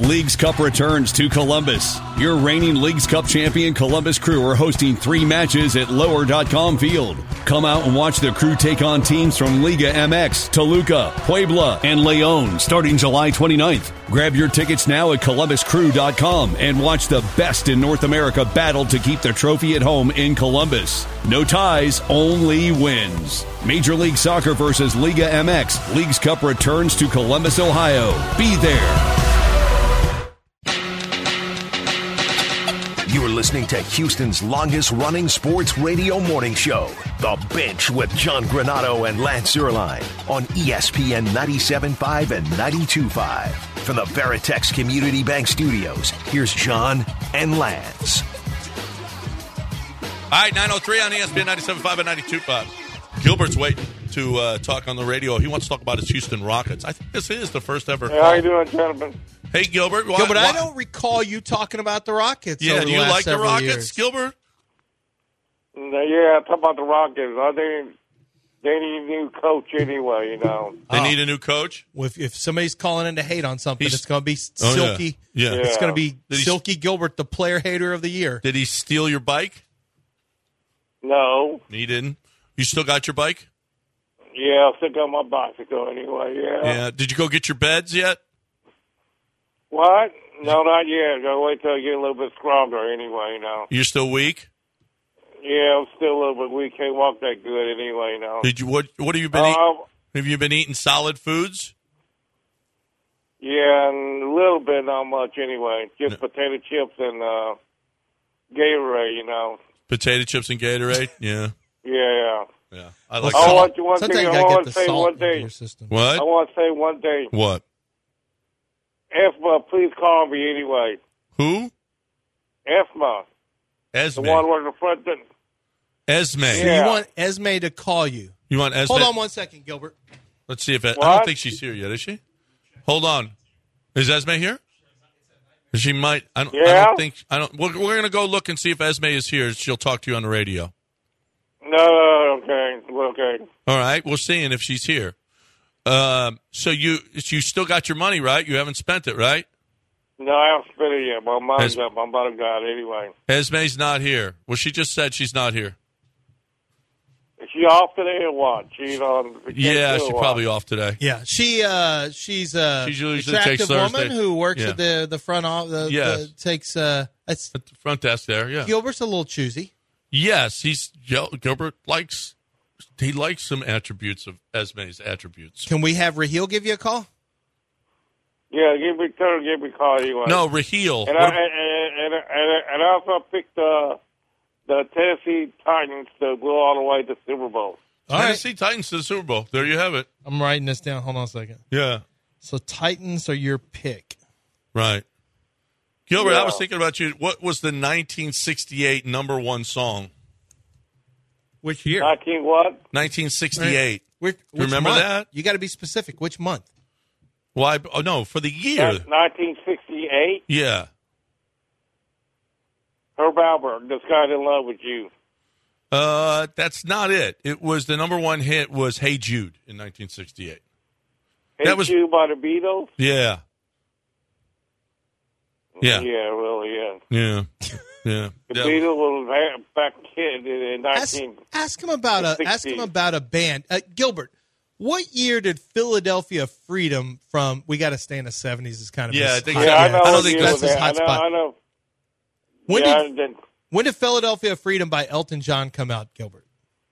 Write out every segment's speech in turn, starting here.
Leagues Cup returns to Columbus. Your reigning Leagues Cup champion Columbus Crew are hosting 3 matches at Lower.com Field. Come out and watch the Crew take on teams from Liga MX, Toluca, Puebla, and Leon starting July 29th. Grab your tickets now at ColumbusCrew.com and watch the best in North America battle to keep the trophy at home in Columbus. No ties, only wins. Major League Soccer versus Liga MX. Leagues Cup returns to Columbus, Ohio. Be there. You're listening to Houston's longest-running sports radio morning show, The Bench with John Granato and Lance Zierlein on ESPN 97.5 and 92.5. From the Veritex Community Bank Studios, here's John and Lance. All right, 9:03 on ESPN 97.5 and 92.5. Gilbert's waiting to talk on the radio. He wants to talk about his Houston Rockets. I think this is the first ever. Hey, how you doing, gentlemen? Hey, Gilbert. Gilbert, I don't recall you talking about the Rockets. Yeah, over do the you last like the several Rockets, years. Gilbert? Yeah, talk about the Rockets. They need a new coach anyway, you know. They need a new coach? If somebody's calling in to hate on something, He's- it's going to be Oh, Silky. Yeah. It's going to be Did he- Silky Gilbert, the player hater of the year. Did he steal your bike? No. He didn't. You still got your bike? Yeah, I'll still got my bicycle anyway, yeah. Yeah. Did you go get your beds yet? What? No, not yet. Gotta wait till I get a little bit stronger anyway, you know. You're still weak? Yeah, I'm still a little bit weak. Can't walk that good anyway, you know. Did you what have you been eating? Have you been eating solid foods? Yeah, and a little bit, not much anyway. Just potato chips and Gatorade, you know. Potato chips and Gatorade? Yeah. Yeah. Yeah. I like I salt. want you one Sometimes thing. you I got to want get to the say salt one into thing. your system. What? I want to say one thing. What? ESMA, please call me anyway. Who? ESMA, Esme. the one working the front. Esme. So Yeah. you want Esme to call you. You want Esme? Hold on 1 second, Gilbert. Let's see if I don't What? think she's here yet, is she? Hold on. Is Esme here? She might. I don't think. We're going to go look and see if Esme is here. She'll talk to you on the radio. No, okay. All right. We'll see if she's here. So you still got your money, right? You haven't spent it, right? No, I haven't spent it yet. My mind's up. I'm about to go anyway. Esme's not here. Well, she just said she's not here. Is she off today or what? She's on vacation Yeah, or she's what? probably off today. Yeah, she's a usually attractive takes woman Thursday. who works Yeah. at the front office. Yes. Takes that's At the front desk there, yeah. Gilbert's a little choosy. Yes, Gilbert likes some attributes of Esme's attributes. Can we have Raheel give you a call? Yeah, give me a call anyway. No, Raheel. And I also picked the Tennessee Titans to go all the way to the Super Bowl. Tennessee Titans to the Super Bowl. There you have it. I'm writing this down. Hold on a second. Yeah. So Titans are your pick. Right. Gilbert, Yeah. I was thinking about you. What was the 1968 number one song? Which year? 19 what? 1968. Which remember month? that? You got to be specific. Which month? Why? Oh, no, for the year. 1968. Yeah. Herb Alpert, This Guy's in Love with You. That's not it. It was the number one hit was Hey Jude in 1968. Hey That was- Jude by the Beatles? Yeah. Yeah. Yeah, really, yeah. Yeah. Yeah. The Yeah. Beatles was back in 19... Ask him about a band. Gilbert, what year did Philadelphia Freedom from? We got to stay in the 70s. Is kind of Yeah, his I think hot- so. I know. I don't what think year that's was his that. hot spot. I know. When Yeah, did when did Philadelphia Freedom by Elton John come out, Gilbert?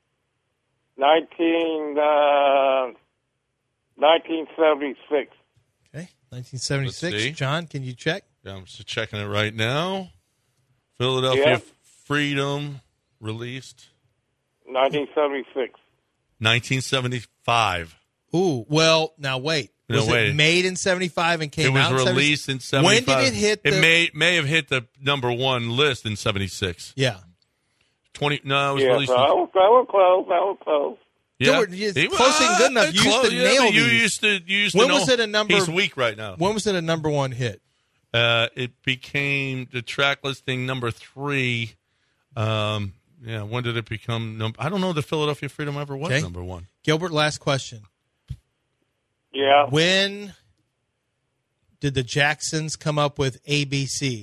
1976. Okay, 1976. Let's see. John, can you check? Yeah, I'm just checking it right now. Philadelphia Yeah. Freedom released 1976. 1975. Ooh, well, now wait. No, Was wait. it made in 75 and came It was out in 76? released in 75. When did it hit It the- may have hit the number one list in 76. Yeah. 20. No, it was Yeah, released so I was close. Yeah. Gilbert, it's close and good enough. You used to nail but you these. used to When know. was it a number- He's weak right now. When was it a number one hit? It became the track listing number 3. Yeah, when did it become number? I don't know. The Philadelphia Freedom ever was Okay. number one. Gilbert, last question. Yeah. When did the Jacksons come up with ABC?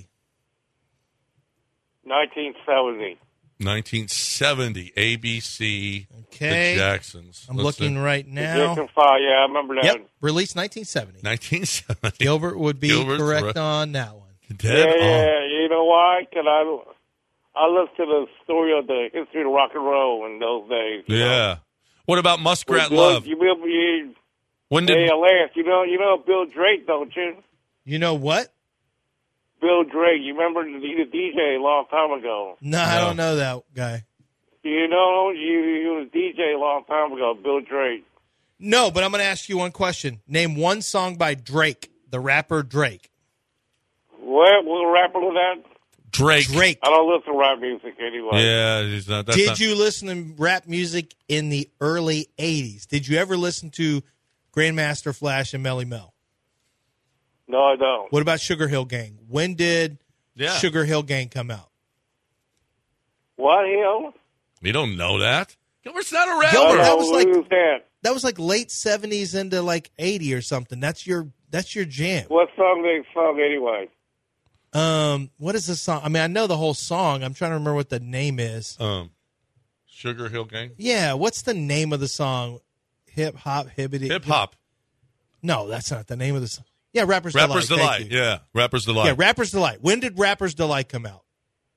1970. 1970, ABC, Okay. the Jacksons. I'm Let's looking see. right now. Jackson 5, yeah, I remember that. Yep, released 1970. 1970. Gilbert would be Gilbert's correct right. on that one. Dead on. Yeah, you know why? Because I listened to the story of the history of rock and roll in those days. you know. Yeah. What about Muskrat Bill- Love? When did Hey, Lance, you know Bill Drake, don't you? You know what? Bill Drake, you remember he was a DJ a long time ago. No, I don't know that guy. You know, he was a DJ a long time ago, Bill Drake. No, but I'm going to ask you one question. Name one song by Drake, the rapper Drake. What rapper was that? Drake. I don't listen to rap music anyway. Yeah, he's not. That's Did not, you listen to rap music in the early 80s? Did you ever listen to Grandmaster Flash and Melly Mel? No, I don't. What about Sugar Hill Gang? When did Yeah. Sugar Hill Gang come out? What, hell? You don't know that? Gilbert's not a rapper. Gilbert, that was Who like is that? that was like late 70s into like 80 or something. That's your jam. What song they sung anyway? What is the song? I mean, I know the whole song. I'm trying to remember what the name is. Sugar Hill Gang? Yeah, what's the name of the song? Hip hop hibbity. Hip hop. No, that's not the name of the song. Yeah, Rapper's Rapper's Delight. Delight. Thank you. Yeah, Rapper's Delight. Yeah, Rapper's Delight. When did Rapper's Delight come out?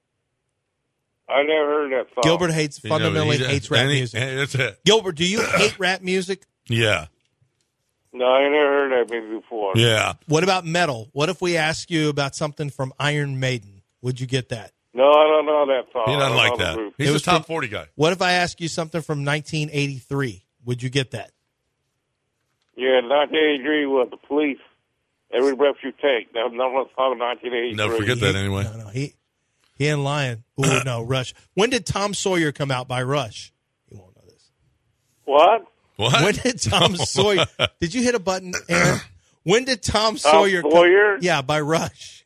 I never heard that song. Gilbert fundamentally he- hates rap and he- music. and That's it. Gilbert, do you hate rap music? Yeah. No, I never heard that music before. Yeah. What about metal? What if we ask you about something from Iron Maiden? Would you get that? No, I don't know that song. He I doesn't don't like know the that. group. He's It a was top from- 40 guy. What if I ask you something from 1983? Would you get that? Yeah, 1983 was the Police. Every breath you take. That was number one song of 1983. Never forget that anyway. No, he ain't lying. Ooh, no, Rush. When did Tom Sawyer come out by Rush? You won't know this. What? What? When did Tom Sawyer? Did you hit a button, Aaron? When did Tom Sawyer? Sawyer? Yeah, by Rush.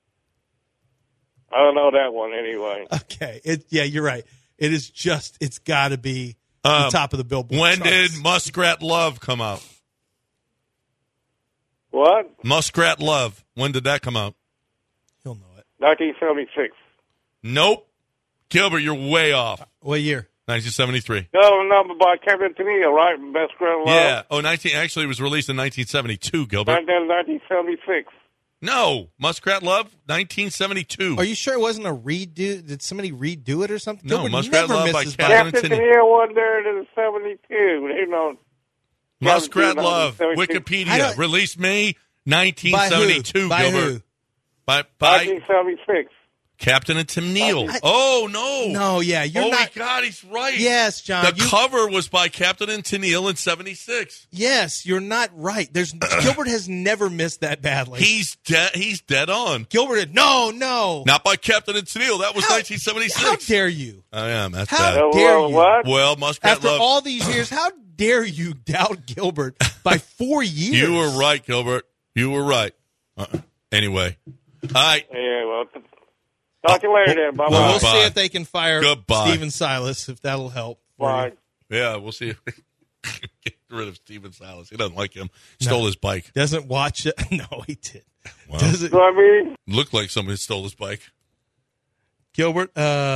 I don't know that one anyway. Okay. Yeah, you're right. It's got to be the top of the Billboard When charts. did Muskrat Love come out? What? Muskrat Love. When did that come out? He'll know it. 1976. Nope. Gilbert, you're way off. What year? 1973. No, but by Captain Tennille, right? Best Grand Love. Yeah. Oh, actually, it was released in 1972, Gilbert. And then 1976. No. Muskrat Love, 1972. Are you sure it wasn't a redo? Did somebody redo it or something? No, Gilbert Muskrat never Love by misses Captain by- Captain Tennille wasn't there in 72. You know. Muskrat Love, 1972. I Wikipedia, don't- released May By 1972, who? By Gilbert. who? By 1976. Captain and Tim Neal. Oh, no. No, yeah, you're oh, not. my God, he's right. Yes, John. The cover was by Captain and Tennille in 76. Yes, you're not right. Gilbert has never missed that badly. He's dead on. Gilbert, no. Not by Captain and Tennille. That was How- 1976. How dare you? I am. That's How bad. dare you? What? Well, Muskrat After Love. all these years, how dare you doubt Gilbert by 4 years? You were right, Gilbert. You were right. Anyway. All right. Yeah, well, talk to you later then. Bye-bye. Well, we'll Bye. see if they can fire Goodbye. Steven Silas, if that'll help. Bye. Yeah, we'll see if we can get rid of Steven Silas. He doesn't like him. Stole his bike. Doesn't watch it. No, he did. Wow. Doesn't So, I mean, Looked like somebody stole his bike. Gilbert?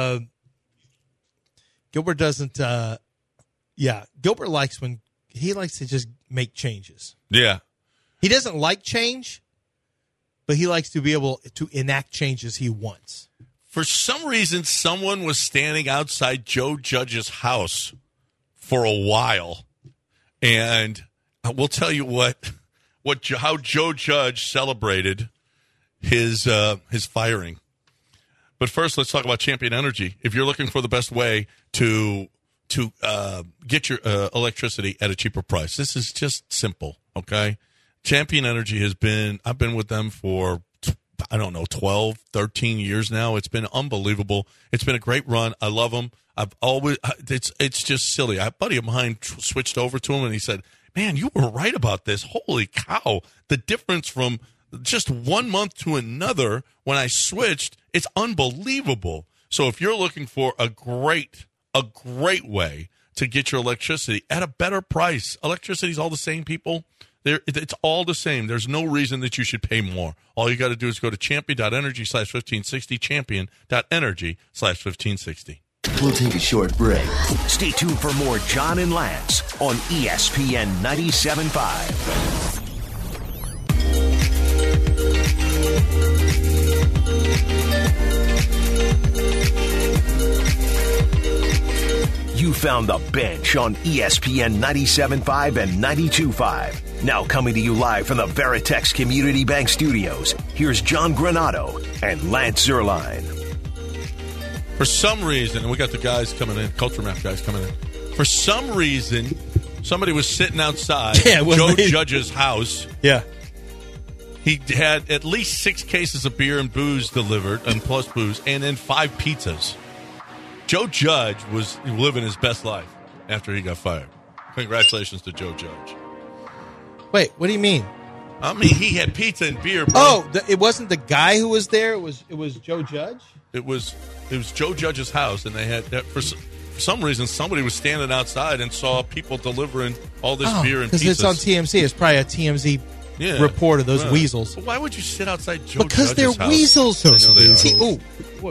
Gilbert doesn't. Gilbert likes when he likes to just make changes. Yeah. He doesn't like change, but he likes to be able to enact changes he wants. For some reason, someone was standing outside Joe Judge's house for a while, and we'll tell you how Joe Judge celebrated his firing. But first, let's talk about Champion Energy. If you're looking for the best way to get your electricity at a cheaper price, this is just simple. Okay, Champion Energy I've been with them for 12, 13 years now. It's been unbelievable. It's been a great run. I love them. It's just silly. A buddy of mine switched over to him and he said, "Man, you were right about this. Holy cow. The difference from just 1 month to another when I switched, it's unbelievable." So if you're looking for a great way to get your electricity at a better price, electricity's all the same, people. It's all the same. There's no reason that you should pay more. All you got to do is go to champion.energy/1560, champion.energy/1560. We'll take a short break. Stay tuned for more John and Lance on ESPN 97.5. You found the bench on ESPN 97.5 and 92.5. Now coming to you live from the Veritex Community Bank Studios, here's John Granato and Lance Zierlein. For some reason, and we got the guys coming in, Culture Map guys coming in. For some reason, somebody was sitting outside Joe Judge's house. Yeah. He had at least 6 cases of beer and booze delivered, and plus booze, and then 5 pizzas. Joe Judge was living his best life after he got fired. Congratulations to Joe Judge. Wait, what do you mean? I mean, he had pizza and beer, bro. Oh, it wasn't the guy who was there. It was Joe Judge. It was Joe Judge's house, and they had for some reason somebody was standing outside and saw people delivering all this beer and pizzas. Because it's on TMZ. It's probably a TMZ report of those weasels. But why would you sit outside Joe because Judge's they're house? Weasels. I know they are.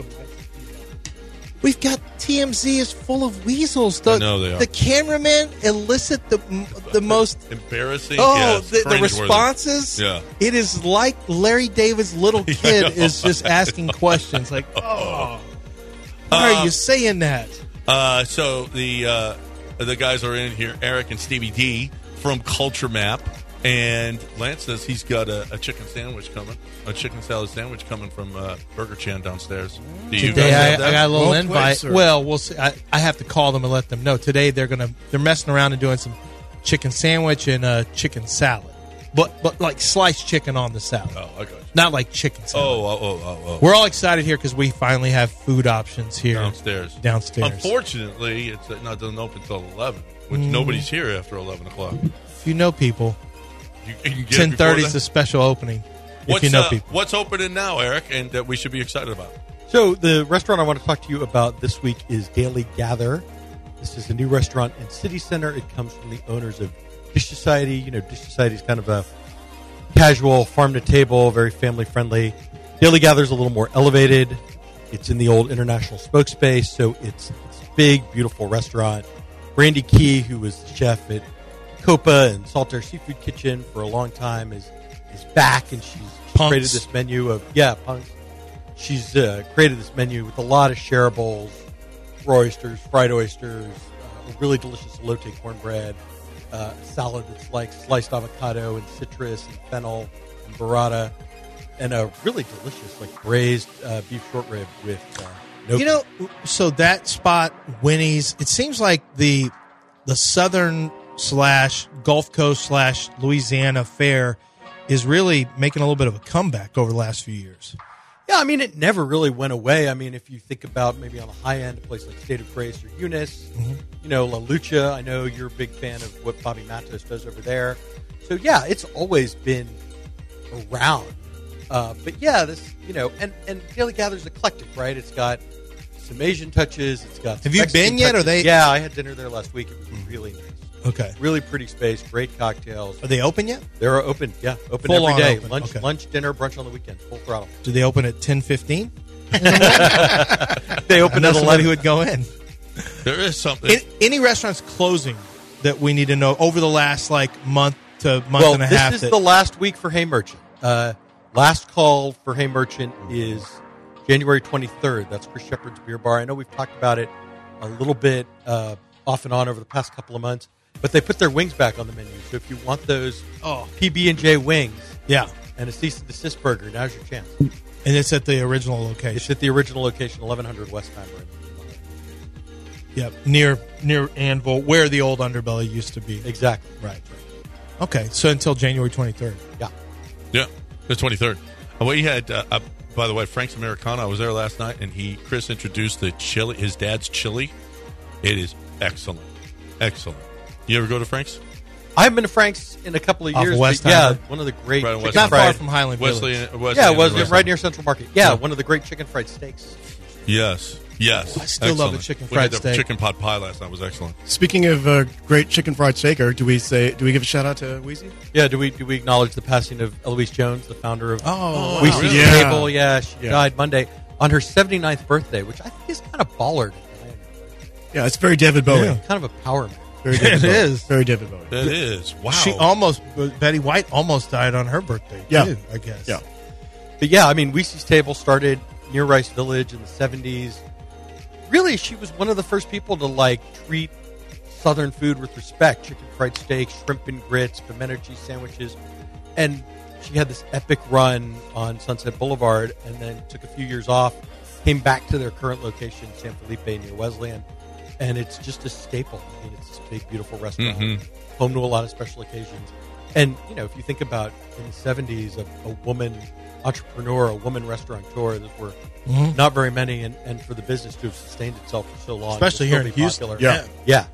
We've got TMZ is full of weasels. I know they are. The cameramen elicit the most embarrassing. The responses. Yeah, it is like Larry David's little kid is just asking questions like, "Oh, why are you saying that?" So the guys are in here, Eric and Stevie D from Culture Map, and Lance says he's got a chicken sandwich coming, a chicken salad sandwich coming from Burger Chan downstairs. Do you Today guys have that? I got a little invite. Ways, well, we'll see. I have to call them and let them know. Today they're messing around and doing some chicken sandwich and chicken salad, but like sliced chicken on the salad. Oh, I got you. Not like chicken salad. Oh. We're all excited here because we finally have food options here downstairs. Unfortunately, it doesn't open until 11, which nobody's here after 11 o'clock. If you know people, you can get 10:30 is a special opening. If you know people. What's opening now, Eric, and that we should be excited about? So the restaurant I want to talk to you about this week is Daily Gather. This is a new restaurant in City Center. It comes from the owners of Dish Society. You know, Dish Society is kind of a casual farm-to-table, very family-friendly. Daily Gather is a little more elevated. It's in the old International Spoke space, so it's a big, beautiful restaurant. Brandy Key, who was the chef at Copa and Saltaire Seafood Kitchen for a long time, is back, and she's created this menu of punks. She's created this menu with a lot of shareables, raw oysters, fried oysters, a really delicious elote cornbread, a salad that's like sliced avocado and citrus and fennel and burrata, and a really delicious like braised beef short rib with so that spot, Winnie's, it seems like the southern / Gulf Coast / Louisiana fare is really making a little bit of a comeback over the last few years. Yeah, I mean, it never really went away. I mean, if you think about maybe on the high end, a place like State of Grace or Eunice, La Lucha, I know you're a big fan of what Bobby Matos does over there. So, yeah, it's always been around. But, yeah, this, and Daily Gather's eclectic, right? It's got some Asian touches. It's got some Have you Mexican been yet? touches. Or they? Yeah, I had dinner there last week. It was really nice. Okay. Really pretty space, great cocktails. Are they open yet? They're open, open Full every day. open. Lunch, dinner, brunch on the weekends, full throttle. Do they open at 10:15? They open at 11. Somebody who would go in. There is something. Any restaurants closing that we need to know over the last month to month and a half? This is the last week for Hey Merchant. Last call for Hey Merchant is January 23rd. That's Chris Shepherd's Beer Bar. I know we've talked about it a little bit off and on over the past couple of months. But they put their wings back on the menu. So if you want those PB&J wings and a cease and desist burger, now's your chance. And it's at the original location. It's at the original location, 1100 Westheimer. Yep, near Anvil, where the old Underbelly used to be. Exactly. Right. Okay, so until January 23rd. Yeah, the 23rd. We had, by the way, Frank's Americana. I was there last night, and Chris introduced the chili, his dad's chili. It is excellent. Excellent. You ever go to Frank's? I haven't been to Frank's in a couple of years. One of the great chicken fried. Not far from Highland Village. It was right near Central Market. Yeah, one of the great chicken fried steaks. Yes. I still love the chicken fried We had the steak. chicken pot pie last night. It was excellent. Speaking of great chicken fried steaker, do we give a shout out to Wheezy? Yeah, do we acknowledge the passing of Eloise Jones, the founder of Oh, Weezy's really? Yeah. Table? Yeah, she died Monday on her 79th birthday, which I think is kind of baller. Yeah, it's very David Bowie. Yeah. Kind of a power man. Very David It Bowie. is. Very David Bowie. It is. Wow. Betty White almost died on her birthday, Yeah. too, I guess. Yeah. But yeah, I mean, Weezy's Table started near Rice Village in the 70s. Really, she was one of the first people to treat Southern food with respect. Chicken fried steak, shrimp and grits, pimento cheese sandwiches. And she had this epic run on Sunset Boulevard and then took a few years off, came back to their current location, San Felipe near Wesleyan. And it's just a staple. I mean, it's this big, beautiful restaurant, home to a lot of special occasions. And, if you think about in the 70s, a woman entrepreneur, a woman restaurateur, there were not very many, and for the business to have sustained itself for so long, Especially here in Houston. popular. Yeah.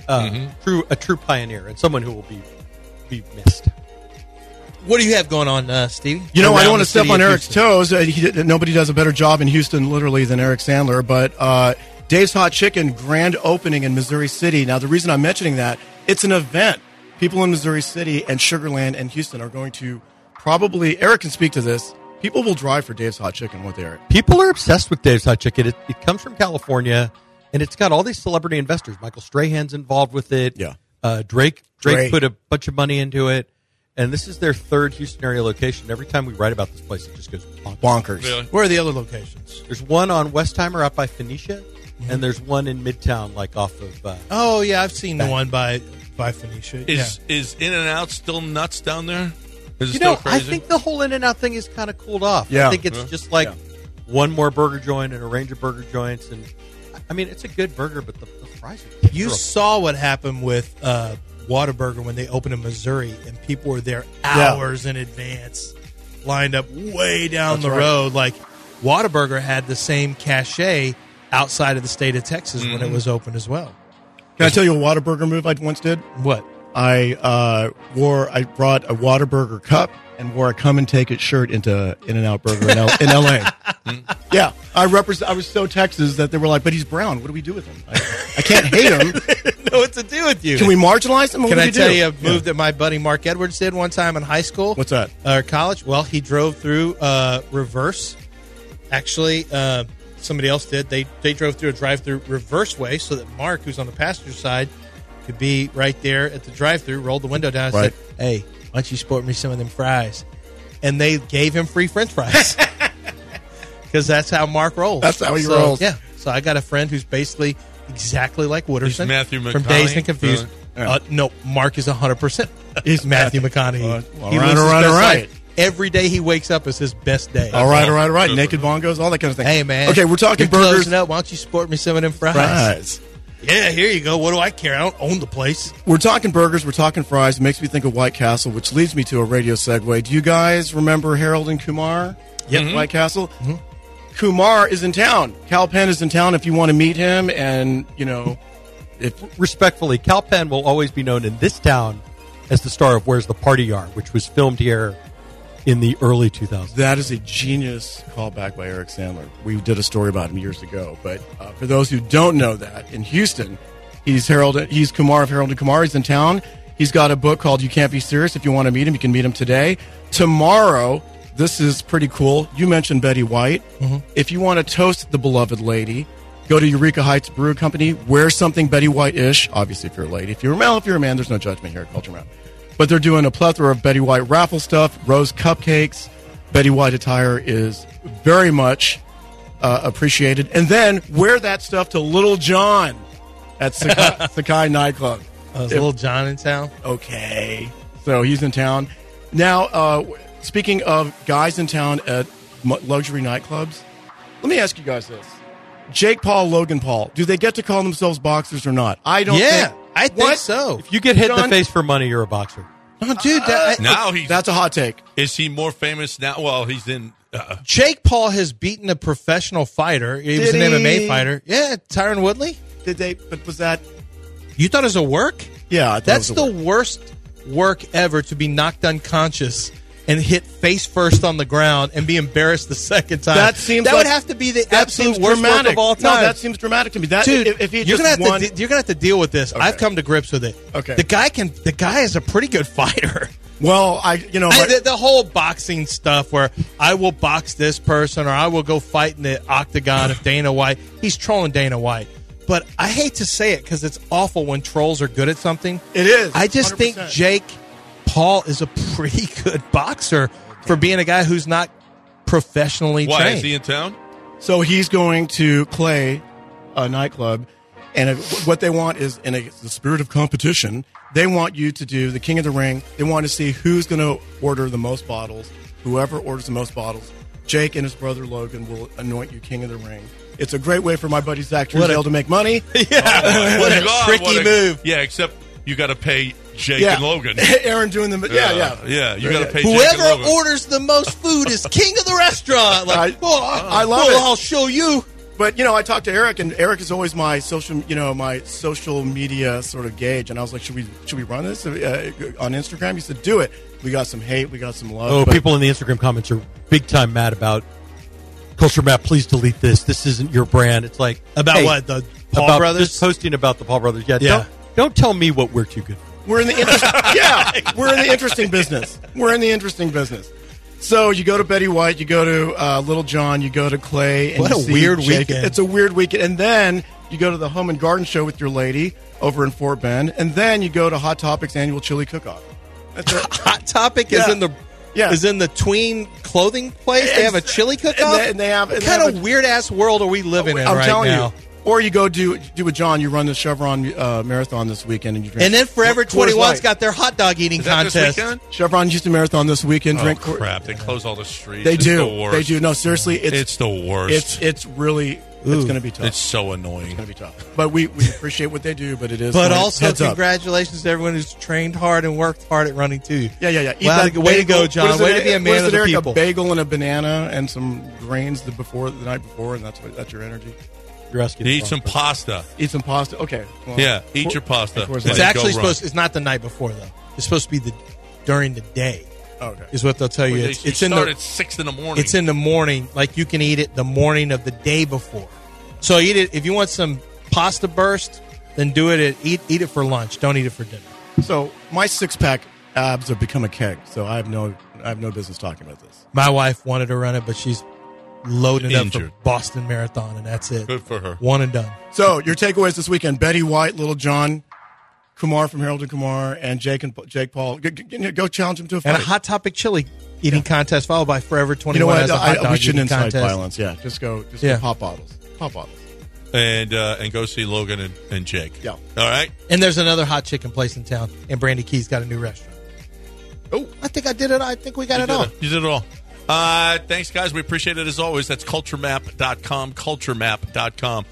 A true pioneer and someone who will be missed. What do you have going on, Stevie? I Around don't want the to step city on of Eric's Houston? toes. Nobody does a better job in Houston, literally, than Eric Sandler. But Dave's Hot Chicken grand opening in Missouri City. Now, the reason I'm mentioning that, it's an event. People in Missouri City and Sugar Land and Houston are going to probably, Eric can speak to this, people will drive for Dave's Hot Chicken with Eric. People are obsessed with Dave's Hot Chicken. It comes from California, and it's got all these celebrity investors. Michael Strahan's involved with it. Yeah. Drake Dre. put a bunch of money into it. And this is their third Houston area location. Every time we write about this place, it just goes Bonkers. Really? Where are the other locations? There's one on Westheimer out by Phoenicia, and there's one in Midtown, off of... Oh, yeah, I've seen the one by Phoenicia. Is In-N-Out still nuts down there? Is it You still know, crazy? I think the whole In-N-Out thing is kind of cooled off. Yeah. I think it's just like one more burger joint and a range of burger joints. And I mean, it's a good burger, but the fries are You terrible. saw what happened with Whataburger when they opened in Missouri, and people were there hours in advance, lined up way down the road. Like, Whataburger had the same cachet outside of the state of Texas when it was open as well. Can I tell you a Whataburger move I once did? What? I brought a Whataburger cup and wore a "Come and Take It" shirt into In-N-Out Burger in L.A. Yeah, I was so Texas that they were like, "But he's brown. What do we do with him? I can't hate him. know what to do with you. Can we marginalize him? What Can do I we tell do? you a move that my buddy Mark Edwards did one time in high school? What's that? Or college? Well, he drove through reverse. Actually, somebody else did. They drove through a drive-through reverse way so that Mark, who's on the passenger side, could be right there at the drive-through, rolled the window down and Right. said, "Hey, why don't you sport me some of them fries?" And they gave him free French fries. Because that's how Mark rolls. That's how he rolls. Yeah. So I got a friend who's basically exactly like Wooderson. He's Matthew From McConaughey? Dazed and Confused. Yeah. No, Mark is 100%. He's Matthew McConaughey. All He right, lives all his right, best all right. life. Every day he wakes up is his best day. All right, all right, all right. Good Naked one. bongos, all that kind of thing. Hey, man. Okay, we're talking You're burgers. closing up. Why don't you sport me some of them fries? Fries. Yeah, here you go. What do I care? I don't own the place. We're talking burgers. We're talking fries. It makes me think of White Castle, which leads me to a radio segue. Do you guys remember Harold and Kumar? Yep. White Castle? Kumar is in town. Cal Penn is in town if you want to meet him. And, you know, Respectfully, Cal Penn will always be known in this town as the star of Where's the Party Yard, which was filmed here in the early 2000s. that is a genius callback by Eric Sandler. We did a story about him years ago. But for those who don't know that, in Houston, he's Kumar of Harold and Kumar. He's in town. He's got a book called You Can't Be Serious. If you want to meet him, you can meet him today. Tomorrow, this is pretty cool. You mentioned Betty White. If you want to toast the beloved lady, go to Eureka Heights Brew Company. Wear something Betty White-ish. Obviously, if you're a lady. If you're a man, there's no judgment here at Culture Man. But they're doing a plethora of Betty White raffle stuff, rose cupcakes. Betty White attire is very much appreciated. And then wear that stuff to Little John at Sakai Nightclub. Is Little John in town? Okay. So he's in town. Now, speaking of guys in town at luxury nightclubs, let me ask you guys this. Jake Paul, Logan Paul, do they get to call themselves boxers or not? I don't think. I think What? so. If you get hit in the John- face for money, you're a boxer. Oh, dude, Now That's a hot take. is he more famous now? Well, he's in. Jake Paul has beaten a professional fighter. He was Did an he? MMA fighter. Yeah, Tyron Woodley. Did they? But was that? You thought it was a work? Yeah, I thought That's it was the worst work ever, to be knocked unconscious and hit face first on the ground and be embarrassed the second time. That seems would like- have to be the That absolute seems worst work dramatic. of all time. No, that seems dramatic to me. That, Dude, if he you're just gonna won, have to you're gonna have to deal with this. Okay. I've come to grips with it. Okay. The guy is a pretty good fighter. well, The whole boxing stuff where I will box this person or I will go fight in the octagon of Dana White. He's trolling Dana White. But I hate to say it because it's awful when trolls are good at something. It is. I just 100%. think Jake Paul is a pretty good boxer for being a guy who's not professionally Why trained. is he in town? So he's going to Clay, a nightclub, and what they want is, in the spirit of competition, they want you to do the King of the Ring. They want to see who's going to order the most bottles. Whoever orders the most bottles, Jake and his brother Logan will anoint you King of the Ring. It's a great way for my buddy Zach Truesdale to make money. Yeah, what a God, tricky move. Yeah, except you got to pay Jake Yeah. and Logan. Aaron doing the Yeah, you got to pay Jake and Whoever Logan. orders the most food is king of the restaurant. Like, I love it. I'll show you. But I talked to Eric, and Eric is always my social media sort of gauge. And I was like, should we run this on Instagram? He said, do it. We got some hate, we got some love. Oh, but- people in the Instagram comments are big time mad about Culture Map. Please delete this. This isn't your brand. It's like About hey, what? The Paul about brothers? Just posting about the Paul brothers. Yeah. Don't tell me what we're too good for. We're in the we're in the interesting business. We're in the interesting business. So you go to Betty White, you go to Little John, you go to Clay. And What you a see weird Jake. weekend. It's a weird weekend. And then you go to the Home and Garden Show with your lady over in Fort Bend. And then you go to Hot Topic's annual chili cook-off. That's it. Hot Topic is Yeah. in the Yeah. is in the tween clothing place. They have a chili cook-off. And they have- what and kind they of have a- weird ass world are we living in I'm right telling now? you. Or you go do with John. You run the Chevron marathon this weekend, and you drink. And then Forever Coors 21's Light. got their hot dog eating Is that contest. this weekend? Chevron Houston Marathon this weekend. Oh, Drink crap. They close all the streets. They It's do. the worst. They do. No, seriously, It's the worst. It's really it's going to be tough. It's so annoying. It's going to be tough. But we appreciate what they do. But it is. But like, also, heads up. congratulations to everyone who's trained hard and worked hard at running too. Yeah. Eat Wow, that way to go, bagel. John. What is Way it, to be a what man is of it, the Eric? people. A bagel and a banana and some grains the night before, and that's your energy. You're asking. Eat the some wrong person. pasta. Eat some pasta. Okay. Well, Yeah, eat your pasta. Coors And Light. It's then actually go run. supposed. It's not the night before though. It's supposed to be during the day. Okay. Is what they'll tell you. Well, It's you in start the at 6 in the morning. It's in the morning. Like you can eat it the morning of the day before. So eat it if you want some pasta burst. Then do it. Eat it for lunch. Don't eat it for dinner. So my 6-pack abs have become a keg. So I have no business talking about this. My wife wanted to run it, but she's loaded up Injured. for Boston Marathon, and that's it. Good for her. One and done. So your takeaways this weekend: Betty White, Little John, Kumar from Harold and Kumar, and Jake Paul. Go challenge them to a fight. And a Hot Topic chili eating contest followed by Forever 21 you know what? as a hot dog We shouldn't eating incite contest. violence. Yeah, just go Yeah. pop bottles. Pop bottles. And go see Logan and Jake. Yeah. All right. And there's another hot chicken place in town, and Brandy Key's got a new restaurant. Oh, I think I did it. I think we got it all. You did it all. Thanks, guys. We appreciate it as always. That's culturemap.com, culturemap.com.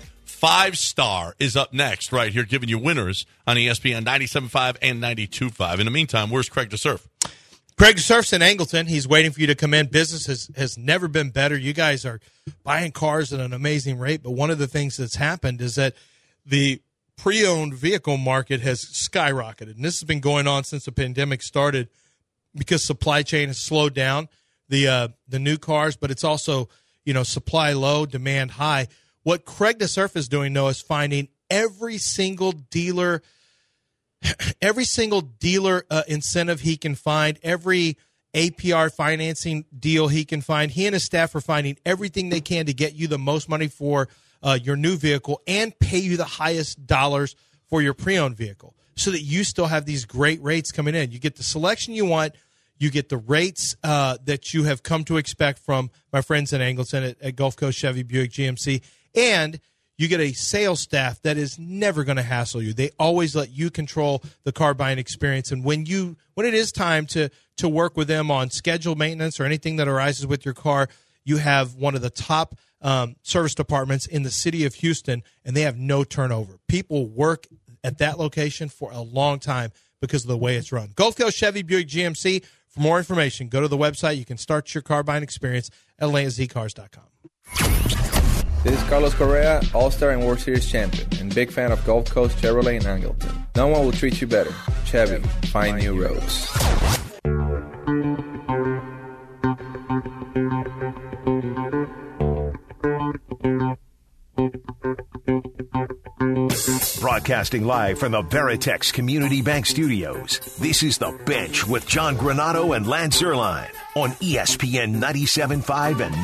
5-Star is up next right here, giving you winners on ESPN 97.5 and 92.5. In the meantime, where's Craig DeSurf? Craig Surf's in Angleton. He's waiting for you to come in. Business has never been better. You guys are buying cars at an amazing rate, but one of the things that's happened is that the pre-owned vehicle market has skyrocketed. And this has been going on since the pandemic started because supply chain has slowed down the new cars, but it's also, supply low, demand high. What Craig DeSurf is doing, though, is finding every single dealer incentive he can find, every APR financing deal he can find. He and his staff are finding everything they can to get you the most money for your new vehicle and pay you the highest dollars for your pre-owned vehicle so that you still have these great rates coming in. You get the selection you want. You get the rates that you have come to expect from my friends in Angleton at Gulf Coast Chevy Buick GMC, and you get a sales staff that is never going to hassle you. They always let you control the car buying experience. And when it is time to work with them on scheduled maintenance or anything that arises with your car, you have one of the top service departments in the city of Houston, and they have no turnover. People work at that location for a long time because of the way it's run. Gulf Coast Chevy Buick GMC. For more information, go to the website. You can start your car buying experience at AtlantaZCars.com. This is Carlos Correa, All-Star and World Series champion, and big fan of Gulf Coast Chevrolet in Angleton. No one will treat you better. Chevy, find new roads. Broadcasting live from the Veritex Community Bank Studios, this is The Bench with John Granato and Lance Zierlein on ESPN 97.5 and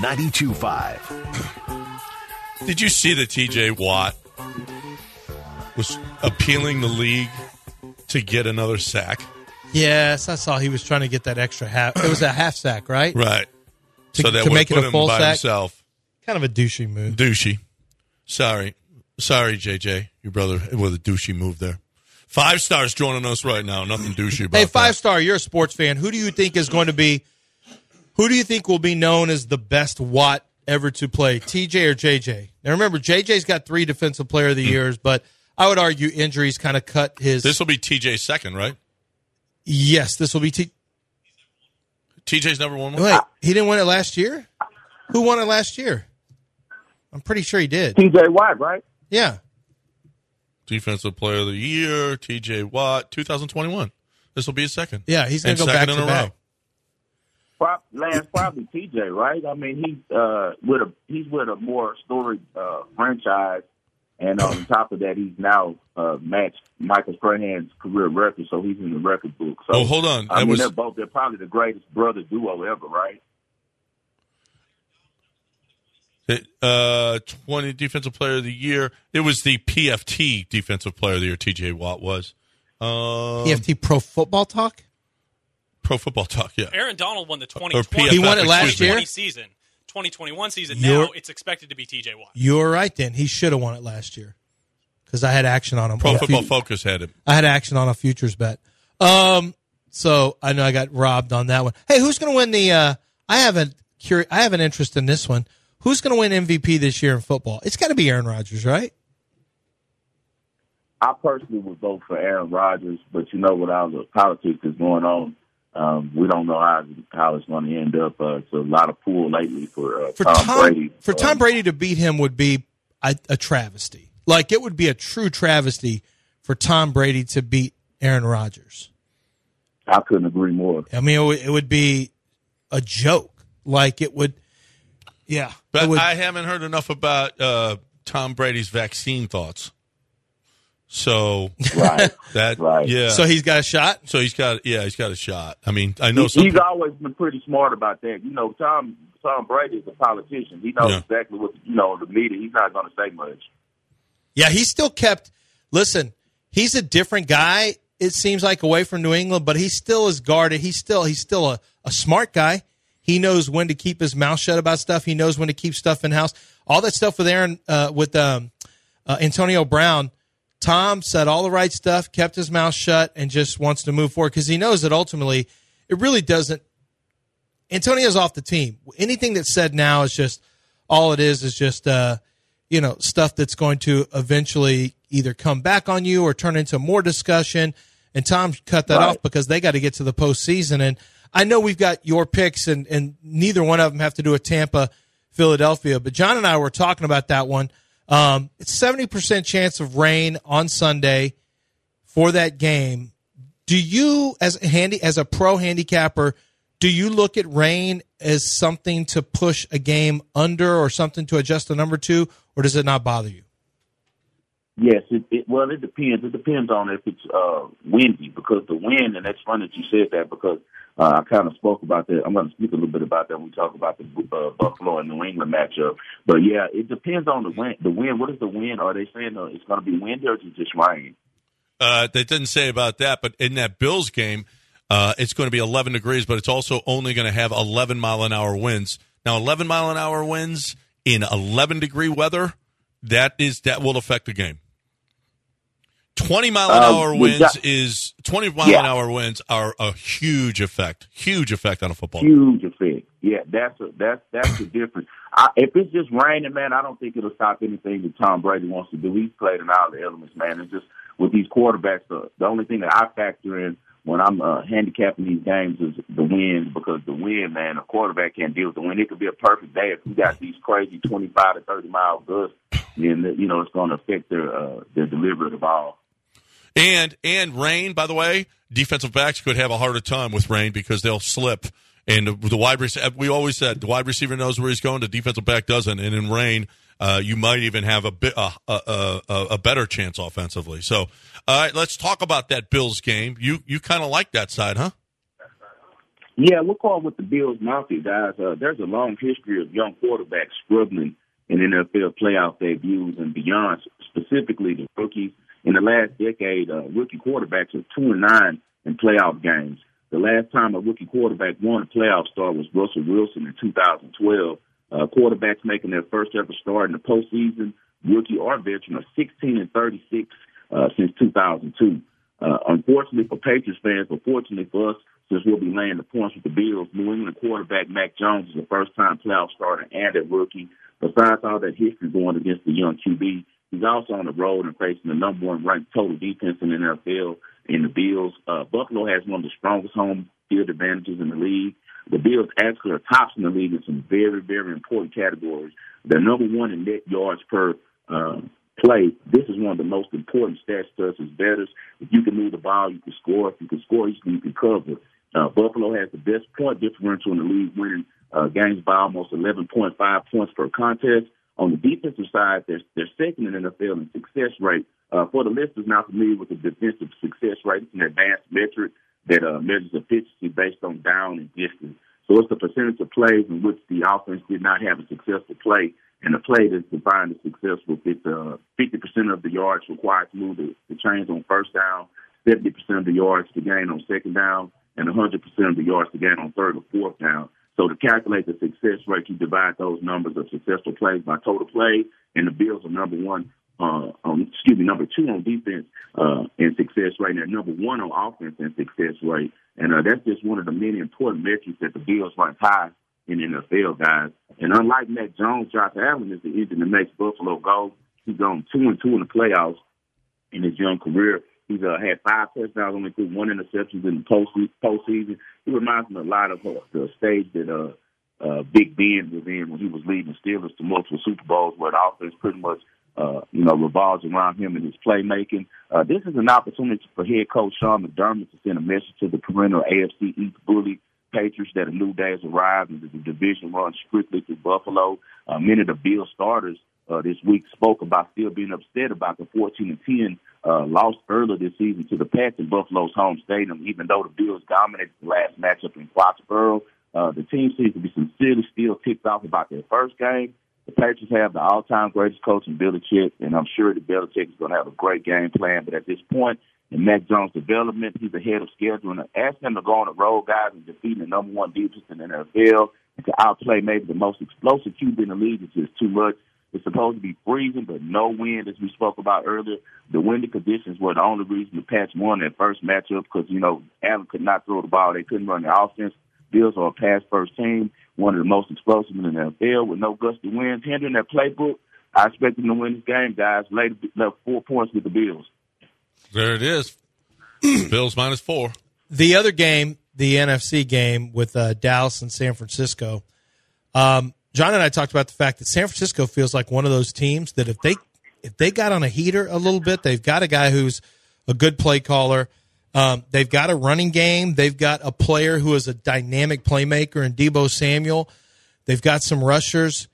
92.5. Did you see that T.J. Watt was appealing the league to get another sack? Yes, I saw he was trying to get that extra half. It was a half sack, right? Right. To make it a full sack. Himself. Kind of a douchey move. Douchey. Sorry, JJ, your brother with a douchey move there. 5 stars joining us right now. Nothing douchey about that. Hey, 5-star, you're a sports fan. Who do you think is going to be? Who do you think will be known as the best Watt ever to play, TJ or JJ? Now remember, JJ's got 3 Defensive Player of the Years, but I would argue injuries kind of cut his. This will be TJ's second, right? Yes, this will be TJ's never won one. Wait, he didn't win it last year? Who won it last year? I'm pretty sure he did. TJ Watt, right? Yeah. Defensive Player of the Year, TJ Watt, 2021. This will be his second. Yeah, he's going to go back to back. Lance, probably TJ, right? I mean, he's with a more storied franchise, and on top of that, he's now matched Michael Strahan's career record, so he's in the record book. So, hold on. They're probably the greatest brother duo ever, right? 20 Defensive Player of the Year. It was the PFT Defensive Player of the Year, TJ Watt was. PFT Pro Football Talk? Pro Football Talk, yeah. Aaron Donald won the 2020 he won it last year? season. 2021 season. Now it's expected to be TJ Watt. You're right, then. He should have won it last year because I had action on him. Pro Football Focus had him. I had action on a futures bet. So I know I got robbed on that one. Hey, who's going to win the I have an interest in this one. Who's going to win MVP this year in football? It's got to be Aaron Rodgers, right? I personally would vote for Aaron Rodgers, but with all the politics that's going on, we don't know how it's going to end up. It's a lot of pool lately for Tom Brady. For Tom Brady to beat him would be a travesty. Like, it would be a true travesty for Tom Brady to beat Aaron Rodgers. I couldn't agree more. I mean, it would be a joke. Like, it would, yeah. But I haven't heard enough about Tom Brady's vaccine thoughts. So right. Yeah. So he's got a shot? So he's got a shot. I mean, I know he's always been pretty smart about that. Tom Brady is a politician. He knows exactly what the media. He's not going to say much. Yeah, he still kept. Listen, he's a different guy. It seems like away from New England, but he still is guarded. He's still a smart guy. He knows when to keep his mouth shut about stuff. He knows when to keep stuff in house. All that stuff with Antonio Brown. Tom said all the right stuff, kept his mouth shut, and just wants to move forward because he knows that ultimately it really doesn't. Antonio's off the team. Anything that's said now is just all it is just stuff that's going to eventually either come back on you or turn into more discussion. And Tom cut that off because they got to get to the postseason. And I know we've got your picks, and neither one of them have to do with Tampa, Philadelphia. But John and I were talking about that one. It's 70% chance of rain on Sunday for that game. Do you, as a pro handicapper, do you look at rain as something to push a game under or something to adjust the number to, or does it not bother you? Yes, it depends. It depends on if it's windy, because the wind, and that's funny that you said that because I kind of spoke about that. I'm going to speak a little bit about that when we talk about the Buffalo and New England matchup. But, yeah, it depends on the wind. The wind, what is the wind? Are they saying it's going to be windy or is it just rain? They didn't say about that, but in that Bills game, it's going to be 11 degrees, but it's also only going to have 11-mile-an-hour winds. Now, 11-mile-an-hour winds in 11-degree weather, that will affect the game. 20-mile-an-hour winds are a huge effect on a football game. Huge effect. Yeah, that's the difference. If it's just raining, man, I don't think it'll stop anything that Tom Brady wants to do. He's played in all the elements, man. It's just with these quarterbacks, the only thing that I factor in when I'm handicapping these games is the wind, because the wind, man, a quarterback can't deal with the wind. It could be a perfect day if you got these crazy 25 to 30-mile gusts, then it's going to affect their delivery of the ball. And rain, by the way, defensive backs could have a harder time with rain because they'll slip And the wide receiver, we always said the wide receiver knows where he's going, the defensive back doesn't. And in rain, you might even have a better chance offensively. So, all right, let's talk about that Bills game. You kind of like that side, huh? Yeah, we'll call with the Bills Mafia, guys. There's a long history of young quarterbacks struggling in NFL playoff debuts and beyond, specifically the rookies. In the last decade, rookie quarterbacks are 2-9 in playoff games. The last time a rookie quarterback won a playoff start was Russell Wilson in 2012. Quarterbacks making their first ever start in the postseason, rookie or veteran, are 16-36 since 2002. Unfortunately for Patriots fans, but fortunately for us, since we'll be laying the points with the Bills, New England quarterback Mac Jones is a first-time playoff starter and a rookie. Besides all that history going against the young QB, he's also on the road and facing the number one ranked total defense in the NFL in the Bills. Buffalo has one of the strongest home field advantages in the league. The Bills actually are tops in the league in some very, very important categories. They're number one in net yards per play. This is one of the most important stats to us as bettors. If you can move the ball, you can score. If you can score, you can cover. Buffalo has the best point differential in the league, winning games by almost 11.5 points per contest. On the defensive side, they're second in the NFL in success rate. For the listeners not familiar with the defensive success rate, it's an advanced metric that measures efficiency based on down and distance. So it's the percentage of plays in which the offense did not have a successful play, and the play that's defined as successful is 50% of the yards required to move the chains on first down, 70% of the yards to gain on second down, and 100% of the yards to gain on third or fourth down. So to calculate the success rate, you divide those numbers of successful plays by total play, and the Bills are number two on defense in success rate, and they're number one on offense in success rate. And that's just one of the many important metrics that the Bills rank high in the NFL, guys. And unlike Mac Jones, Josh Allen is the engine that makes Buffalo go. He's gone 2-2 in the playoffs in his young career. He's had 5 touchdowns, only threw 1 interception in the postseason. He reminds me a lot of the stage that Big Ben was in when he was leading the Steelers to multiple Super Bowls, where the offense pretty much revolves around him and his playmaking. This is an opportunity for head coach Sean McDermott to send a message to the perennial AFC East bully Patriots that a new day has arrived and the division runs strictly through Buffalo. Many of the Bills starters this week spoke about still being upset about the 14-10 loss earlier this season to the Pats in Buffalo's home stadium. Even though the Bills dominated the last matchup in Foxborough, the team seems to be sincerely still ticked off about their first game. The Patriots have the all-time greatest coach in Belichick, and I'm sure that Belichick is going to have a great game plan. But at this point in Mac Jones' development, he's ahead of schedule. And asking him to go on the road, guys, and defeating the number one defense in the NFL and to outplay maybe the most explosive QB in the league is just too much. It's supposed to be freezing, but no wind, as we spoke about earlier. The windy conditions were the only reason the Pats won that first matchup because, Allen could not throw the ball. They couldn't run the offense. Bills are a pass-first team, one of the most explosive in the NFL with no gusty winds hindering their playbook. I expect them to win this game, guys. Left 4 points with the Bills. There it is. Bills -4. The other game, the NFC game with Dallas and San Francisco, John and I talked about the fact that San Francisco feels like one of those teams that if they got on a heater a little bit, they've got a guy who's a good play caller. They've got a running game. They've got a player who is a dynamic playmaker in Deebo Samuel. They've got some rushers.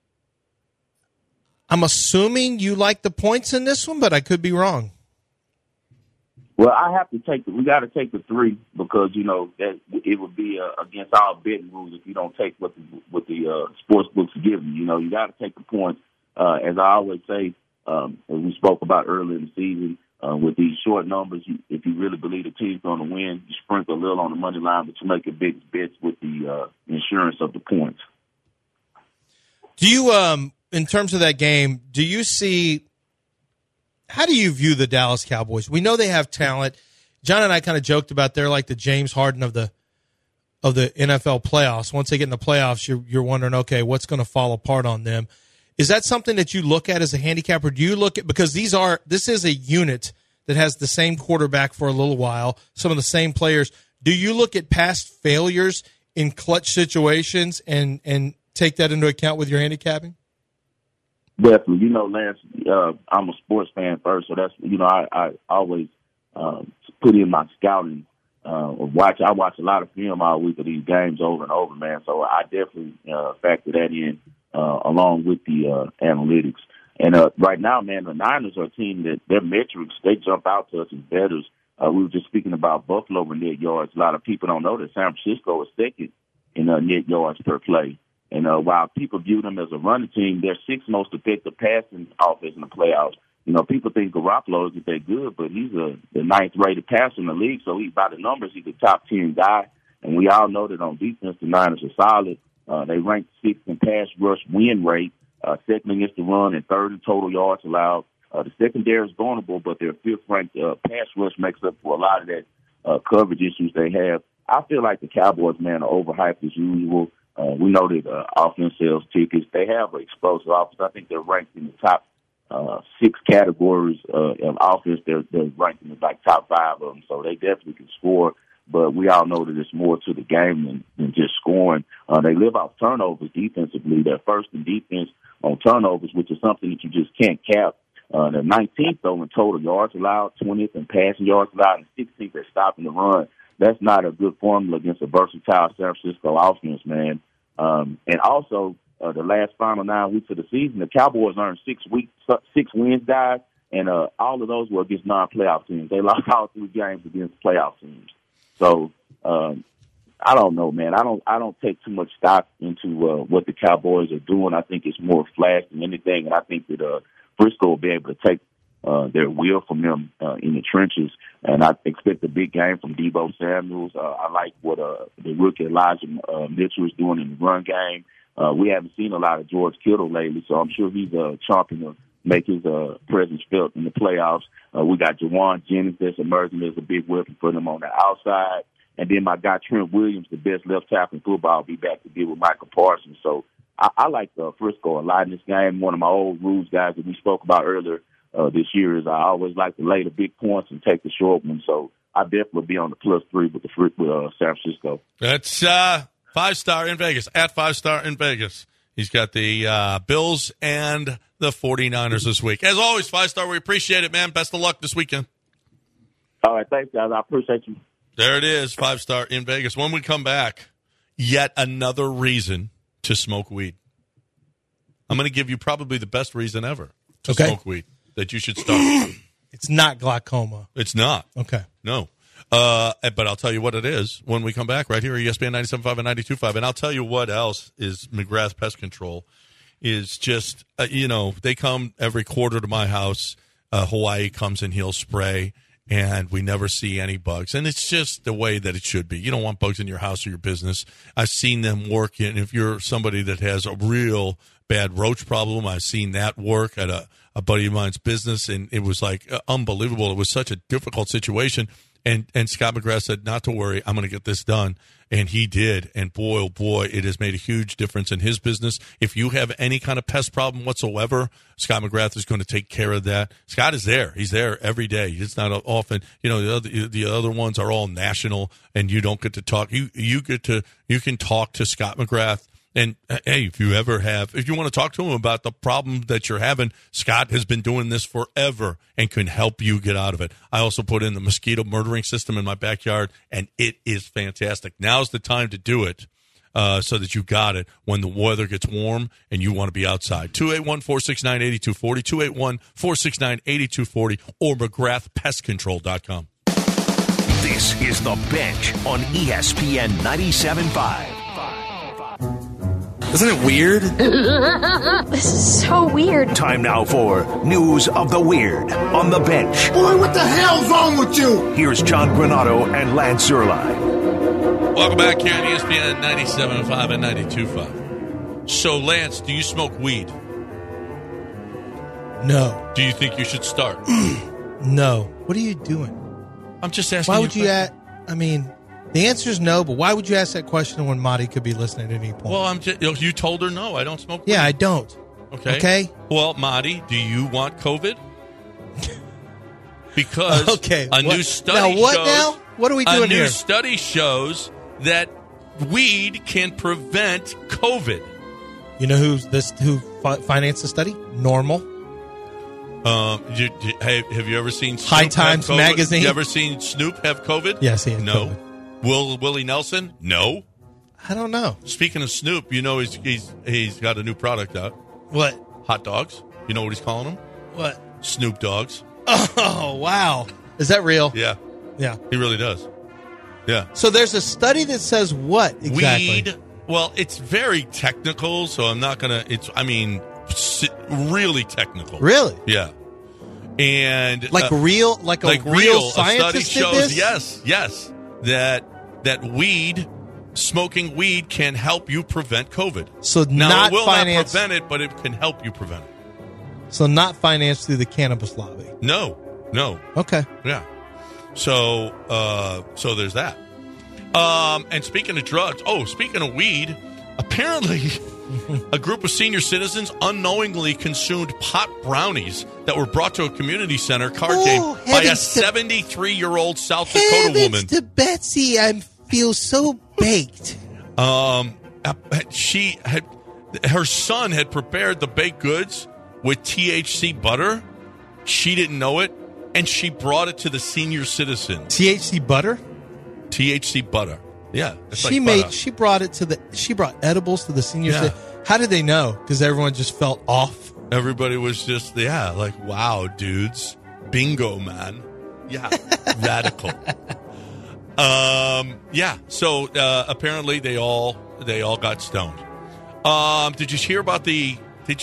I'm assuming you like the points in this one, but I could be wrong. Well, I have to we got to take the 3 because, that it would be against all betting rules if you don't take what the sports books are giving you. You got to take the points. As I always say, as we spoke about earlier in the season, with these short numbers, if you really believe the team's going to win, you sprinkle a little on the money line, but you make your big bets with the insurance of the points. Do you, in terms of that game, do you see – how do you view the Dallas Cowboys? We know they have talent. John and I kind of joked about they're like the James Harden of the NFL playoffs. Once they get in the playoffs, you're wondering, okay, what's going to fall apart on them? Is that something that you look at as a handicapper? Do you look at, because this is a unit that has the same quarterback for a little while, some of the same players. Do you look at past failures in clutch situations and take that into account with your handicapping? Definitely. Lance, I'm a sports fan first, so that's, I always put in my scouting I watch a lot of film all week of these games over and over, man. So I definitely factor that in along with the analytics. And right now, man, the Niners are a team that their metrics, they jump out to us as bettors. We were just speaking about Buffalo with net yards. A lot of people don't know that San Francisco is second in net yards per play. And while people view them as a running team, they're sixth most effective passing offense in the playoffs. You know, people think Garoppolo isn't that good, but he's the ninth-rated passer in the league, so by the numbers, he's a top 10 guy. And we all know that on defense, the Niners are solid. They rank sixth in pass rush win rate, second against the run, and third in total yards allowed. The secondary is vulnerable, but their fifth-ranked pass rush makes up for a lot of that coverage issues they have. I feel like the Cowboys, man, are overhyped as usual. We know that offense sells tickets. They have an explosive offense. I think they're ranked in the top 6 categories of offense. They're ranked in the top 5 of them, so they definitely can score. But we all know that there's more to the game than just scoring. They live off turnovers defensively. They're first in defense on turnovers, which is something that you just can't cap. They're 19th, though, in total yards allowed, 20th in passing yards allowed, and 16th at stopping the run. That's not a good formula against a versatile San Francisco offense, man. And also, the last final 9 weeks of the season, the Cowboys earned 6 wins, guys, and all of those were against non-playoff teams. They lost all 3 games against playoff teams. So I don't know, man. I don't take too much stock into what the Cowboys are doing. I think it's more flash than anything, and I think that Frisco will be able to take their will from them in the trenches. And I expect a big game from Deebo Samuels. I like what the rookie Elijah Mitchell is doing in the run game. We haven't seen a lot of George Kittle lately, so I'm sure he's chomping to make his presence felt in the playoffs. We got Jawan Jennings that's emerging as a big weapon for them on the outside. And then my guy Trent Williams, the best left tackle in football, will be back to deal with Michael Parsons. So I like Frisco a lot in this game. One of my old rules guys that we spoke about earlier this year is I always like to lay the big points and take the short ones. So I definitely be on the +3 with San Francisco. That's 5-star in Vegas, at 5-star in Vegas. He's got the Bills and the 49ers this week. As always, 5-star, we appreciate it, man. Best of luck this weekend. All right, thanks, guys. I appreciate you. There it is, 5-star in Vegas. When we come back, yet another reason to smoke weed. I'm going to give you probably the best reason ever to smoke weed, that you should start. It's not glaucoma. It's not. Okay. No. But I'll tell you what it is when we come back right here at ESPN 97.5 and 92.5. And I'll tell you what else is McGrath Pest Control is just, they come every quarter to my house. Hawaii comes and he'll spray, and we never see any bugs. And it's just the way that it should be. You don't want bugs in your house or your business. I've seen them work. And if you're somebody that has a real bad roach problem, I've seen that work at a buddy of mine's business, and it was like unbelievable. It was such a difficult situation. And Scott McGrath said, not to worry, I'm going to get this done. And he did. And boy, oh boy, it has made a huge difference in his business. If you have any kind of pest problem whatsoever, Scott McGrath is going to take care of that. Scott is there. He's there every day. It's not often, the other ones are all national, and you don't get to talk. You can talk to Scott McGrath. And, hey, if you want to talk to him about the problem that you're having, Scott has been doing this forever and can help you get out of it. I also put in the mosquito murdering system in my backyard, and it is fantastic. Now's the time to do it so that you got it when the weather gets warm and you want to be outside. 281-469-8240, 281-469-8240, or McGrathPestControl.com. This is The Bench on ESPN 97.5. Isn't it weird? This is so weird. Time now for News of the Weird on The Bench. Boy, what the hell's wrong with you? Here's John Granato and Lance Zierlein. Welcome back here on ESPN 97.5 and 92.5. So, Lance, do you smoke weed? No. Do you think you should start? No. What are you doing? I'm just asking. Why would you ask? The answer is no, but why would you ask that question when Marty could be listening at any point? Well, you told her no, I don't smoke weed. Yeah, I don't. Okay? Well, Marty, do you want COVID? Because a new study shows... What are we doing here? A new study shows that weed can prevent COVID. You know who financed the study? Normal. Have you ever seen Snoop High Times have COVID? magazine? You ever seen Snoop have COVID? Yes, he had No. COVID. Willie Nelson? No. I don't know. Speaking of Snoop, you know he's got a new product out. What? Hot dogs. You know what he's calling them? What? Snoop Dogs. Oh, wow. Is that real? Yeah. Yeah. He really does. Yeah. So there's a study that says what exactly? Weed. Well, it's very technical, so I'm not going to. Really technical. Really? Yeah. And like real scientist a study did shows, this? yes, that smoking weed can help you prevent COVID. So now not it will finance, not prevent it, but it can help you prevent it. So not financed through the cannabis lobby. No. Okay. Yeah. So there's that. And speaking of drugs, speaking of weed, apparently a group of senior citizens unknowingly consumed pot brownies that were brought to a community center card game by a 73-year-old South Dakota woman. To Betsy, I feel so baked. Her son had prepared the baked goods with THC butter. She didn't know it, and she brought it to the senior citizens. THC butter? THC butter. Yeah. She brought edibles to the senior citizens. How did they know? Because everyone just felt off. Everybody was just like, wow, dudes. Bingo, man. Yeah. Radical. So apparently they all got stoned. Did you hear about did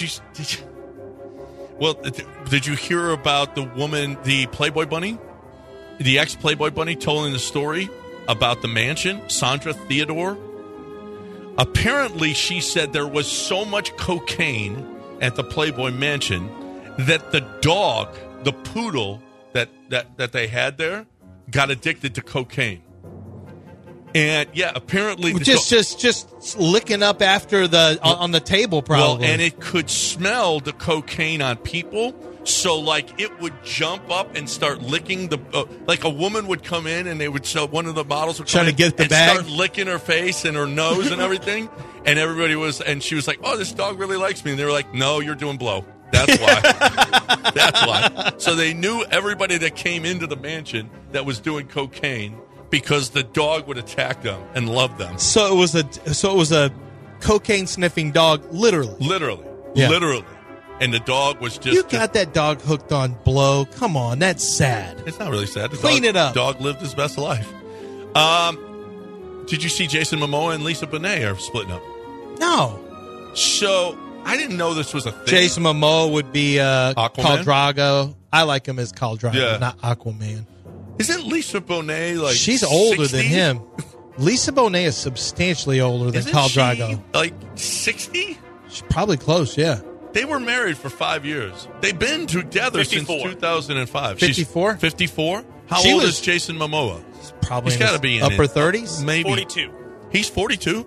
you hear about the woman, the Playboy Bunny? The ex-Playboy Bunny telling the story about the mansion, Sandra Theodore? Apparently, she said there was so much cocaine at the Playboy Mansion that the dog, the poodle that they had there, got addicted to cocaine. And apparently just licking up after on the table, probably. Well, and it could smell the cocaine on people, so it would jump up and start licking like a woman would come in and one of the models would trying to get the bag, start licking her face and her nose and everything, and she was like, "Oh, this dog really likes me," and they were like, "No, you're doing blow." That's why. That's why. So they knew everybody that came into the mansion that was doing cocaine, because the dog would attack them and love them. So it was a cocaine sniffing dog, literally. Literally. And the dog was just... You got that dog hooked on blow. Come on, that's sad. It's not really sad. Clean it up. The dog lived his best life. Did you see Jason Momoa and Lisa Bonet are splitting up? No. So I didn't know this was a thing. Jason Momoa would be Aquaman? Khal Drogo. I like him as Khal Drogo, not Aquaman. Isn't Lisa Bonet she's older 60? than him. Lisa Bonet is substantially older than Khal Drogo. Like 60? She's probably close, yeah. They were married for 5 years. They've been together 54. since 2005. 54? 54? How old is Jason Momoa? Probably he's got to be in upper 30s? Maybe. 42. He's 42?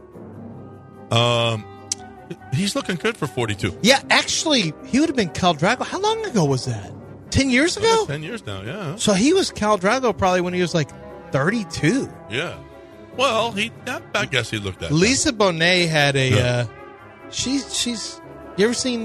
He's looking good for 42. Yeah, actually, he would have been Khal Drogo. How long ago was that? 10 years ago? 10 years now, yeah. So he was Khal Drogo probably when he was like 32. Yeah. Well, I guess he looked at Lisa Bonet had a... she's... You ever seen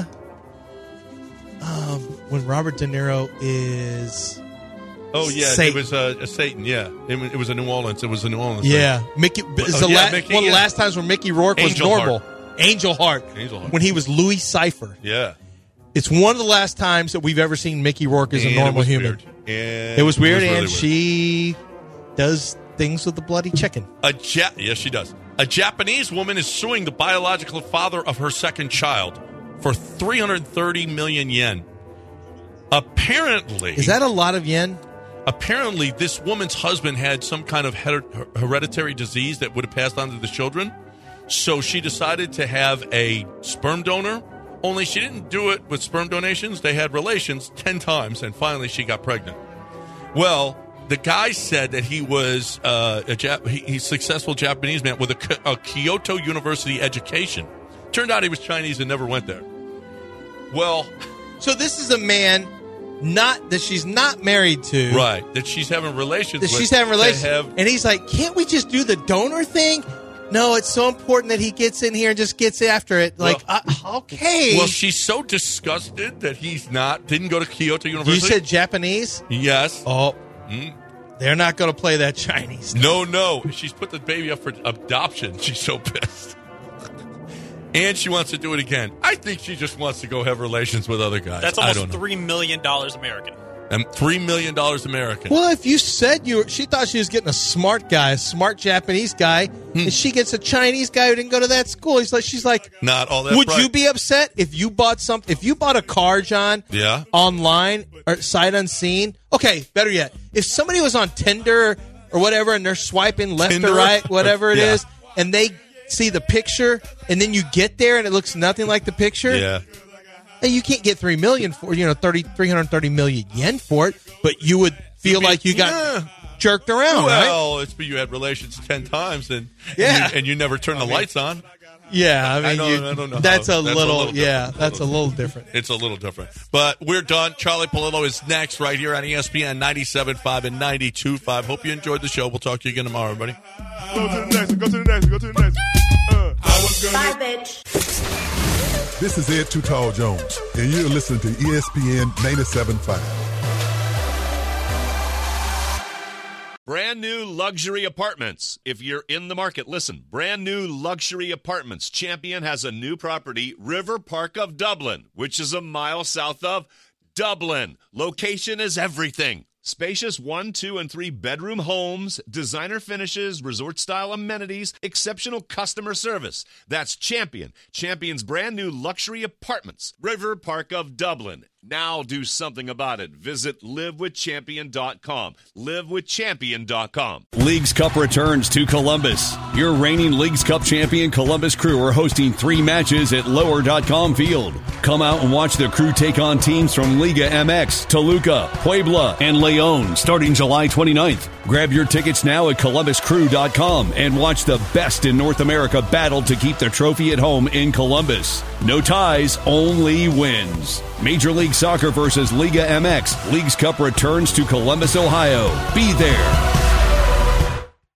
when Robert De Niro is... Oh, yeah. Satan. It was a Satan, yeah. It was a New Orleans. It was a New Orleans Yeah. thing. Mickey. Mickey, one of the last times when Mickey Rourke was Angel normal. Heart. Angel Heart. When he was Louis Cypher. Yeah. It's one of the last times that we've ever seen Mickey Rourke as a normal human. It was weird, really and weird. she does things with the bloody chicken. Yes, she does. A Japanese woman is suing the biological father of her second child for 330 million yen. Apparently... Is that a lot of yen? Apparently, this woman's husband had some kind of hereditary disease that would have passed on to the children. So she decided to have a sperm donor, only she didn't do it with sperm donations. They had relations 10 times, and finally she got pregnant. Well, the guy said that he was he's a successful Japanese man with a Kyoto University education. Turned out he was Chinese and never went there. Well... So this is a man... that she's not married to. Right. That she's having relations with. And he's like, can't we just do the donor thing? No, it's so important that he gets in here and just gets after it. Like, okay. Well, she's so disgusted that didn't go to Kyoto University. You said Japanese? Yes. Oh. They're not going to play that Chinese. No. She's put the baby up for adoption. She's so pissed. And she wants to do it again. I think she just wants to go have relations with other guys. That's almost $3 million American. And $3 million American. Well, if you said she thought she was getting a smart guy, a smart Japanese guy, and she gets a Chinese guy who didn't go to that school, she's like, not all that. Would bright. you be upset if you bought something? If you bought a car, John, online or sight unseen? Okay, better yet, if somebody was on Tinder or whatever, and they're swiping left or right, whatever it is, and they see the picture, and then you get there and it looks nothing like the picture. Yeah. Hey, you can't get $3 million for 330 million yen for it, but you would feel like you got jerked around, right? Well, it's you had relations 10 times and you never turn the lights on. Yeah, I mean, I don't know. That's a little different. It's a little different. But we're done. Charlie Polillo is next right here on ESPN 97.5 and 92.5. Hope you enjoyed the show. We'll talk to you again tomorrow, everybody. Go to the next. Bye, bitch. This is Ed Too Tall Jones, and you're listening to ESPN 97.5. Brand new luxury apartments. If you're in the market, listen. Brand new luxury apartments. Champion has a new property, River Park of Dublin, which is a mile south of Dublin. Location is everything. Spacious 1, 2, and 3 bedroom homes, designer finishes, resort-style amenities, exceptional customer service. That's Champion. Champion's brand new luxury apartments. River Park of Dublin. Now do something about it. Visit livewithchampion.com. Livewithchampion.com. Leagues Cup returns to Columbus. Your reigning Leagues Cup champion Columbus Crew are hosting 3 matches at lower.com field. Come out and watch the Crew take on teams from Liga MX, Toluca, Puebla, and León starting July 29th. Grab your tickets now at columbuscrew.com and watch the best in North America battle to keep the trophy at home in Columbus. No ties, only wins. Major League Soccer versus Liga MX. Leagues Cup returns to Columbus, Ohio. Be there.